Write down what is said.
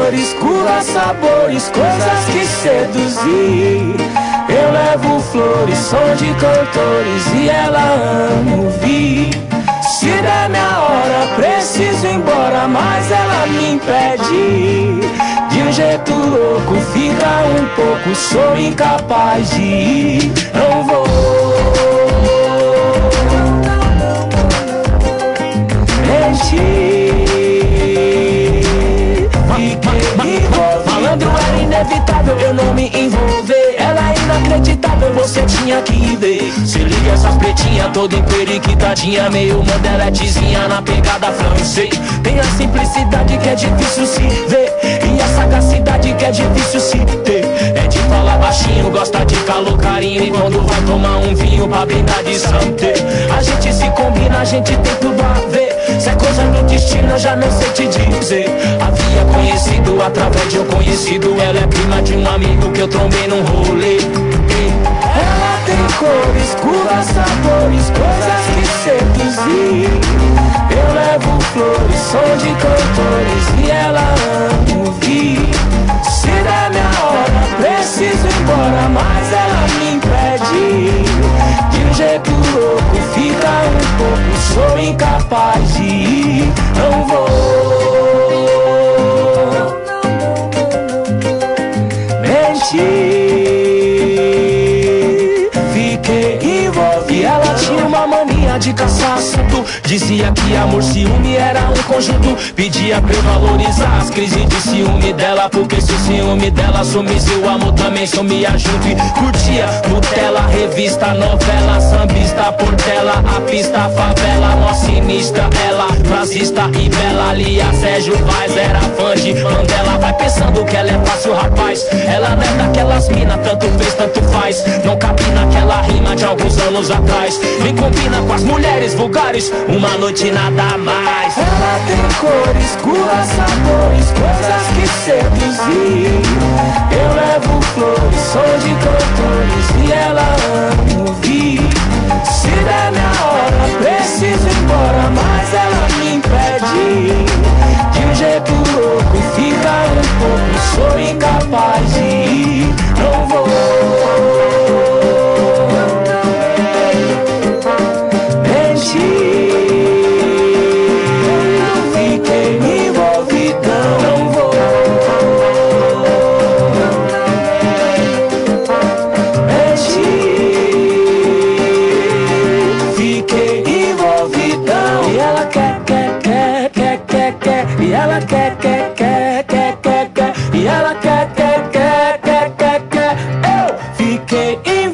cores, curvas, sabores, coisas que seduzir. Eu levo flores, som de cantores e ela ama ouvir. Se der minha hora, preciso ir embora, mas ela me impede. De um jeito louco, fica um pouco, sou incapaz de ir. Não vou mentir. Malandro, era inevitável eu não me envolver. Ela é inacreditável, você tinha que ver. Se liga essas pretinhas, toda emperiquitadinha, meio modeletezinha na pegada francês. Tem a simplicidade que é difícil se ver, e a sagacidade que é difícil se ter. É de falar baixinho, gosta de calor, carinho, e quando vai tomar um vinho pra brindar de santé. A gente se combina, a gente tem tudo a ver. Se é coisa do destino eu já não sei te dizer. Havia conhecido através de um conhecido. Ela é prima de um amigo que eu trombei num rolê. Ela tem cores, curvas, sabores, coisas que seduzir. Eu levo flores, som de cantores e ela ama ouvir. Se der minha hora, preciso ir embora, mas ela me impede. De um jeito louco, fica um pouco, sou incapaz de ir. Não vou mentir. Fiquei envolvido. E ela tinha uma mania de caçar assunto. Dizia que amor, ciúme era um conjunto. Pedia pra eu valorizar as crises de ciúme dela, porque se o ciúme dela sumisse, o amor também sumia junto. E curtia Nutella, revista, novela, sambista, portela, a pista, a favela, mó sinistra. Ela, frasista e bela, Lia, Sérgio Vaz, era fã de Mandela. Vai pensando que ela é fácil, rapaz. Ela não é daquelas mina, tanto fez, tanto faz. Não cabe naquela rima de alguns anos atrás. Nem combina com as mulheres vulgares, uma noite nada mais. Ela tem cores, curvas, sabores, coisas que seduzir. Eu levo flores, som de cantores e ela ama ouvir. Se der minha hora, preciso ir embora, mas ela me impede. De um jeito louco, fica um pouco, sou incapaz de ir. Não vou mentir. Fiquei envolvidão. Não vou mentir. Fiquei envolvidão. E ela quer. E ela quer. E ela quer. Eu fiquei envolvidão.